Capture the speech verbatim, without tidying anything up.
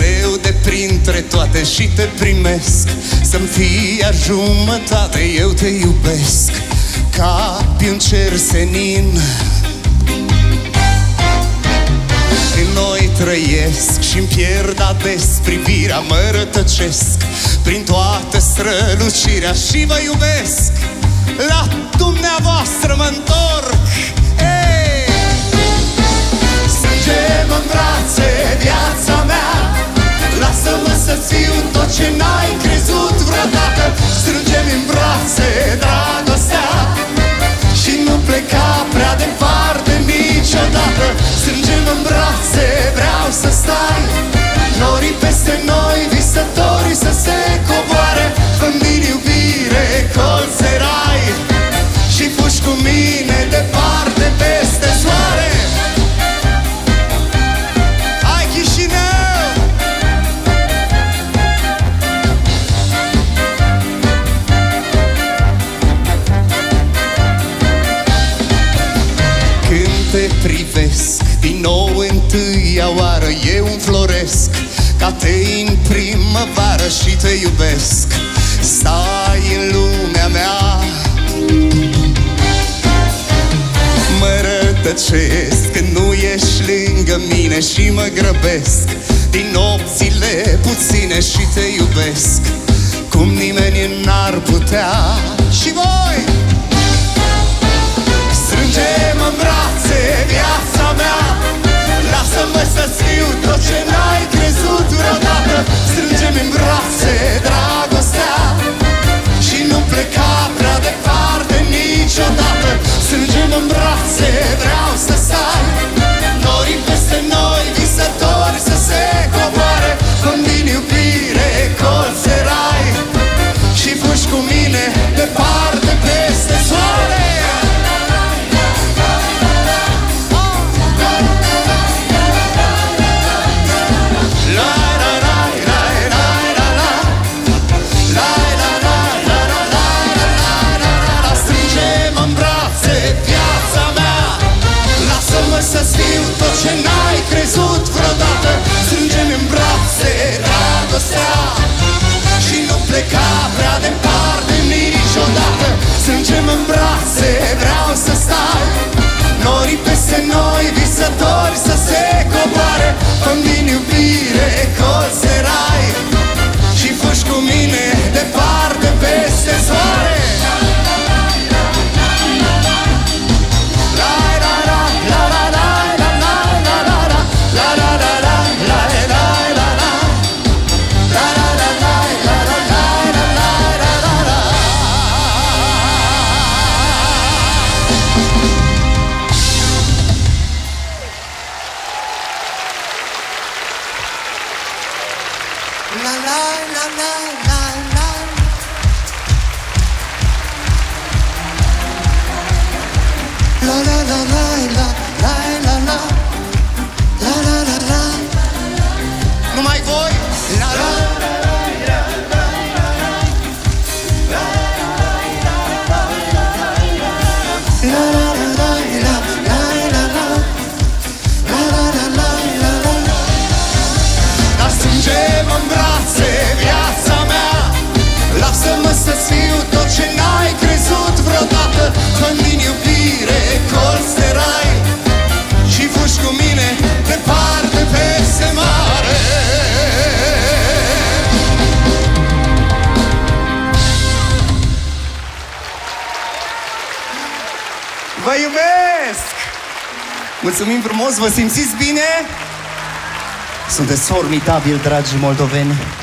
mereu de printre toate și te primesc. Să-mi fii a jumătate, eu te iubesc ca pe un cer senin. În noi trăiesc și-mi pierd ades privirea, mă rătăcesc prin toată strălucirea și vă iubesc. La dumneavoastră mă întorc. Hey! Strângem în brațe viața mea, lasă-mă să-ți fiu tot ce n-ai crezut vreodată. Strângem în brațe dragostea și nu pleca prea departe niciodată. Strângem în brațe, vreau să stai, norii peste noi, visătorii să se coboare. Fă-mi din iubire colțe rai și fugi cu mine departe peste soare. Hai Chișinău! Când te privesc din nou întâia oară, eu înfloresc ca tei în primăvară și te iubesc. Stai în lumea mea, mă rătăcesc când nu ești lângă mine și mă grăbesc din nopțile puține și te iubesc cum nimeni n-ar putea. Și voi! Strângem în brațe viața mea, lasă-mă să-ți fiu tot ce n-ai crezut vreodată. Strângem în brațe dragostea și nu pleca prea departe niciodată. Strângem în brațe, vreau să stai, norii peste noi, visători să se coboare. Fă-mi din iubire colțe rai și fugi cu mine departe peste soare. Să-ți fiu tot ce n-ai crezut vreodată. Strângem în brațe dragostea și nu pleca prea departe niciodată. Strângem în brațe, vreau să stai, norii peste noi, visători să se coboare. Fă-mi din iubire colțe rai și fugi cu mine departe peste soare. Numai voi? La la dar strângem în brațe viața mea, lasă-mă să-ți fiu tot ce n-ai crezut vreodată. Fă-mi din iubire colț de rai și fugi cu mine departe peste mare. Vă iubesc! Mulțumim frumos, vă simțiți bine? Sunteți formidabil, dragi moldoveni.